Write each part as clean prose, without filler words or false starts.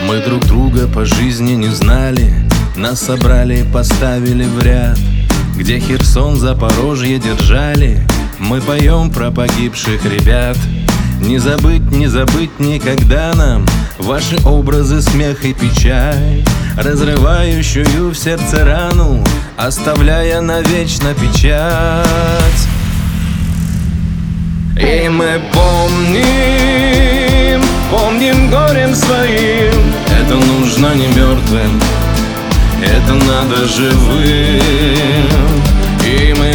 Мы друг друга по жизни не знали, нас собрали, поставили в ряд. Где Херсон, Запорожье держали, мы поем про погибших ребят. Не забыть никогда нам ваши образы, смех и печаль, разрывающую в сердце рану, оставляя навечно печать. И мы помним горем своим. Это нужно не мертвым, это надо живым. И мы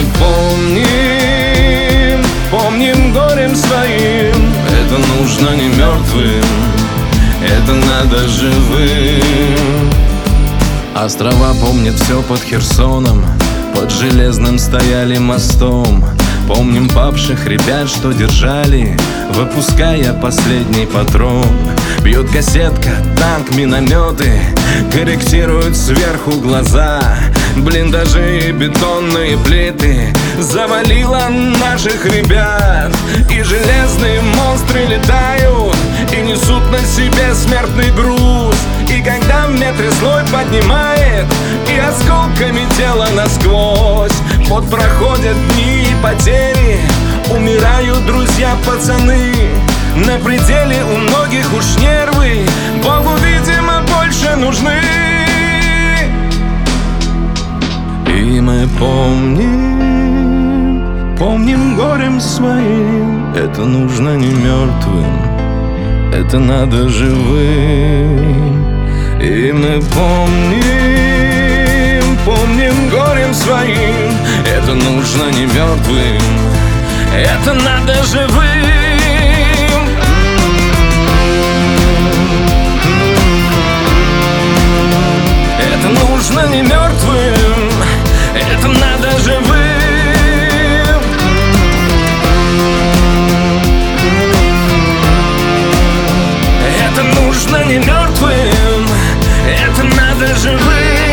помним горем своим. Это нужно не мертвым, это надо живым. Острова помнят все под Херсоном, под железным стояли мостом. Помним павших ребят, что держали, выпуская последний патрон. Бьет кассетка, танк, минометы, корректируют сверху глаза. Блиндажи и бетонные плиты завалило наших ребят. И железные монстры летают и несут на себе смертный груз. И когда в метре слой поднимает и осколками тело насквозь, вот проходят дни и потери, умирают друзья, пацаны. На пределе у многих уж нервы, Богу, видимо, больше нужны. И мы помним горем своим. Это нужно не мертвым, это надо живым. И мы помним горем своим. Это нужно не мертвым, это надо живым. Это нужно не мертвым, это надо живым. Это нужно не мертвым, это надо живым.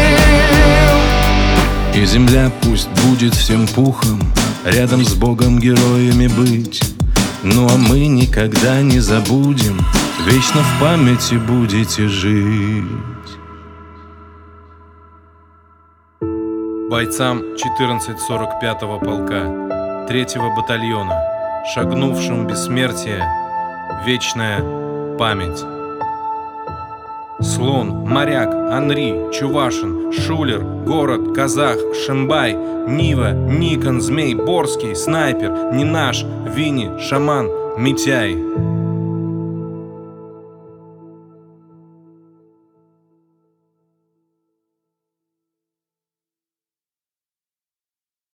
И земля пусть будет всем пухом, рядом с Богом героями быть. Ну а мы никогда не забудем, вечно в памяти будете жить. Бойцам 1445-го полка 3-го батальона, шагнувшим бессмертие, вечная память. Слон, Моряк, Анри, Чувашин, Шулер, Город, Казах, Шимбай, Нива, Никон, Змей, Борский, Снайпер, Нинаш, Винни, Шаман, Митяй.